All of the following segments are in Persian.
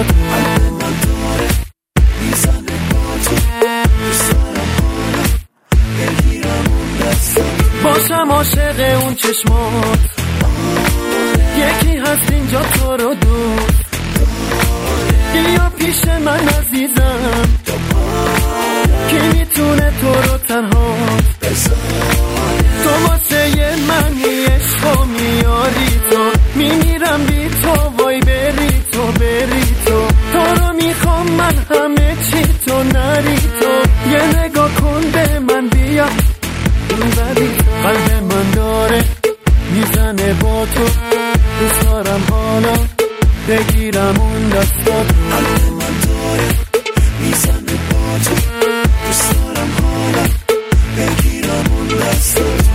دستات قلب من داره میزنه با تو دوست دارم حالا بگیرم اون دستات باشم عاشق اون چشمات یکی هست اینجا تو رو دوست بیا پیش من عزیزم کی میتونه تو رو تنها تو واسه منی عشق و میاری تو میمیرم بی تو وای بری تو رو میخوام من همه چی تو نری تو یه نگاه کن به من بیا قلب من داره میزنه با تو دوست دارم حالا بگیرم اون دستات قلب من داره میزنه با تو دوست دارم حالا بگیرم اون دستات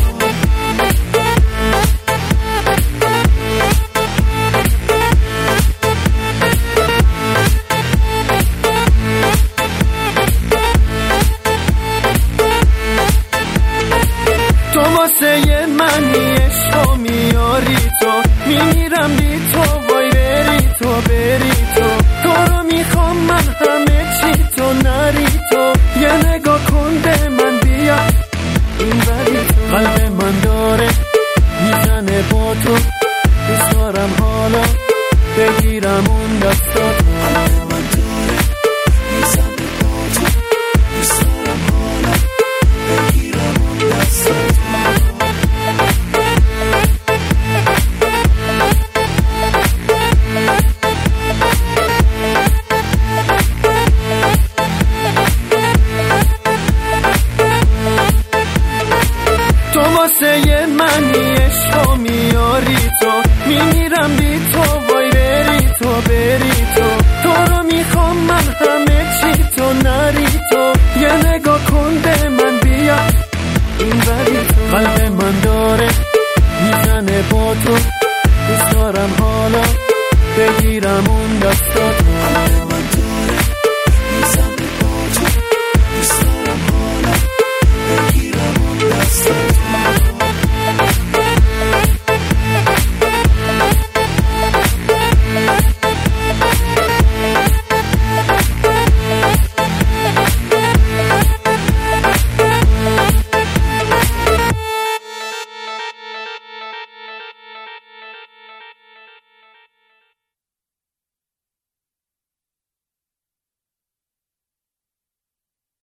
تو واسه منی عشق و میاری تو میمیرم بی تو وای بری تو رو میخوام من همه چی تو نری تو یه نگاه کن به من بیا این بری تو قلب من داره میزنه با تو دوست دارم حالا بگیرم اون دستات قلب من داره میزنه با تو دوست دارم حالا بگیرم اون دستات تو واسه منی عشق و میاری تو میمیرم بی تو وای بری تو رو میخوام من همه چی تو نری تو یه نگاه کن به من بیا این بری تو قلب من داره میزنه با تو دوست دارم حالا بگیرم اون دستات